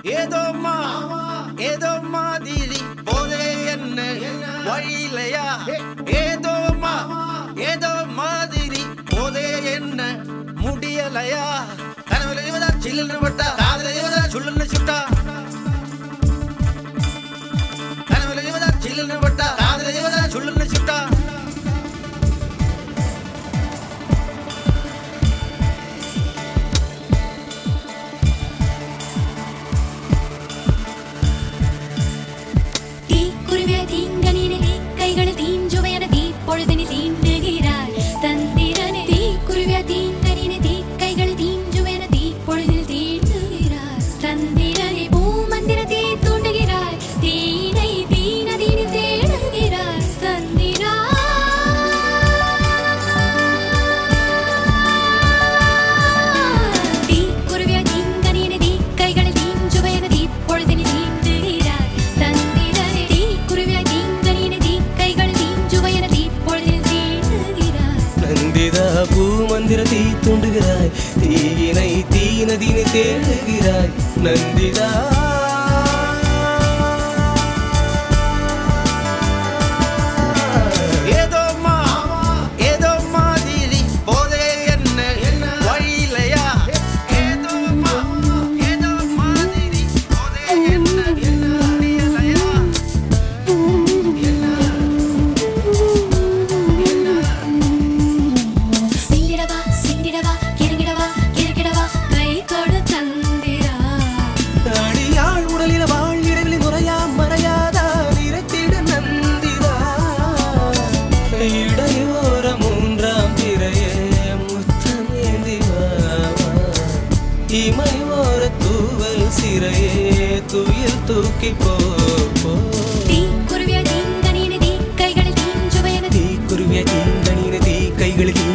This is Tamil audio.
ஏதோ மாதிரி போதே என்ன வழியிலையா ஏதோ மாதிரி போதே என்ன முடியலையா கனவுல இவதா சில்லுன்னு பட்டா காதல இவதா சுள்ளுன்னு சுட்டா கனவுல இவதா சில்லுன்னு பட்டா காதல இவதா சுள்ளுன்னு சுட்டா பூமந்திர தீ தூண்டுகிறாய் தீயினை தீனதினை தேடுகிறாய் நந்திதா ஏதோ மாதிரி போதே என்ன வழியிலையா ஏதோ மாதிரி போதே என்ன முடியலையா இமை ஓர தூவல் சிறையே துயில் தூக்கி போ தீ குருவிய தீங்கனினதி கைகளில் தீஞ்சுவையனதி கைகளில்